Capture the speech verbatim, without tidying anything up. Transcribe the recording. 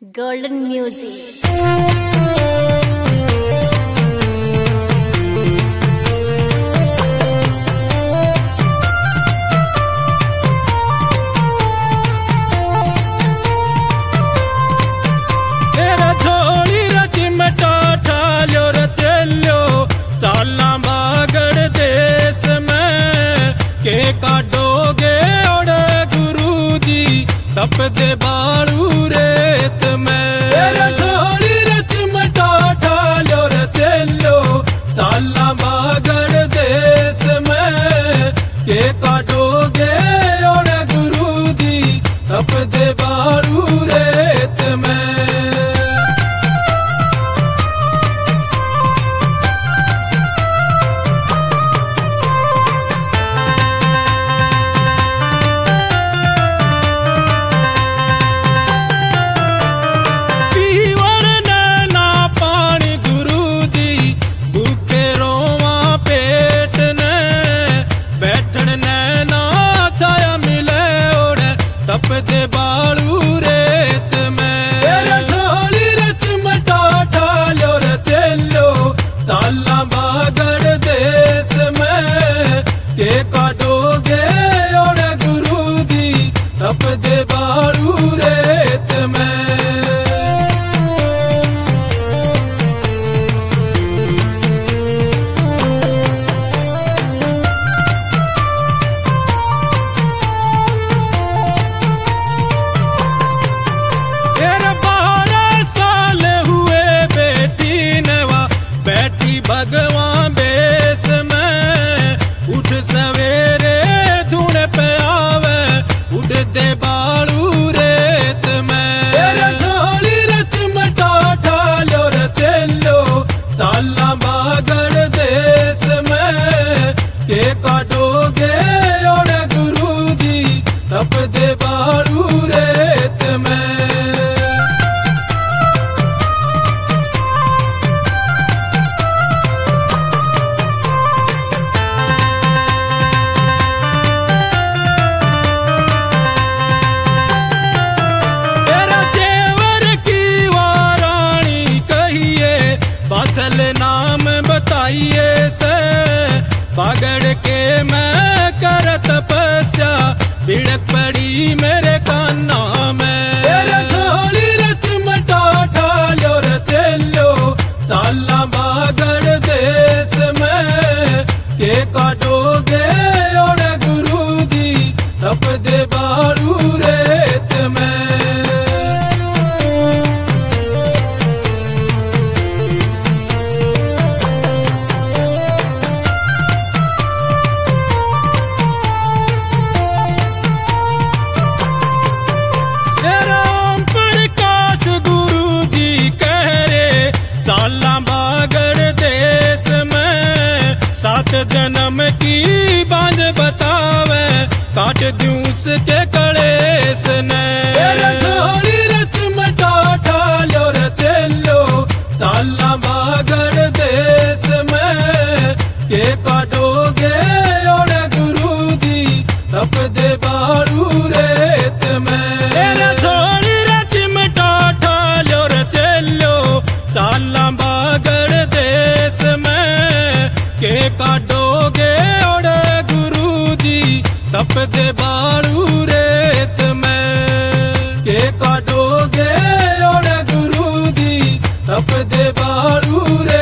Golden Music. साला बागड़ देश में के काटोगे और गुरु जी तप दे बारू रेत में थोड़ी रच मटा ठालो रचेलो साला बागड़ देश में के काटोगे और गुरु जी तप दे बारू रेत में। तप दे बारू रेत में थोड़ी रच मटा ठालो रचेलो साला बागड़ देश में के काटोगे और गुरु जी तप दे बारू रेत में। भगवान बेस में उठ सवेरे धुन पे आवे उठ दे बारू रेत में थोड़ी रच मटा ठालो रचेलो साला बागड़ देश में के काटोगे और गुरु जी तप दे बारू रेत में। बादल नाम बताइए से बागड़ के मैं कर तपस्या बिड़क पड़ी मेरे कान्ना में थोड़ी रच मटा ठालो रचेलो साला बागड़ देश में के काटोगे और गुरु जी तप दे बारू रेत में। साला बागड़ देश में सात जन्म की बांझ बतावे काट दूस के कलेस ने थोड़ी रच मटा ठालो रचेलो साला बागड़ देश में के काटोगे और गुरु जी तप दे बारू रेत में थोड़ी रच मटा ठालो रचेलो साला बागड़ देश में के काटोगे और गुरु जी तप दे बारू रेत में के काटोगे और गुरु जी तप दे बारू रेत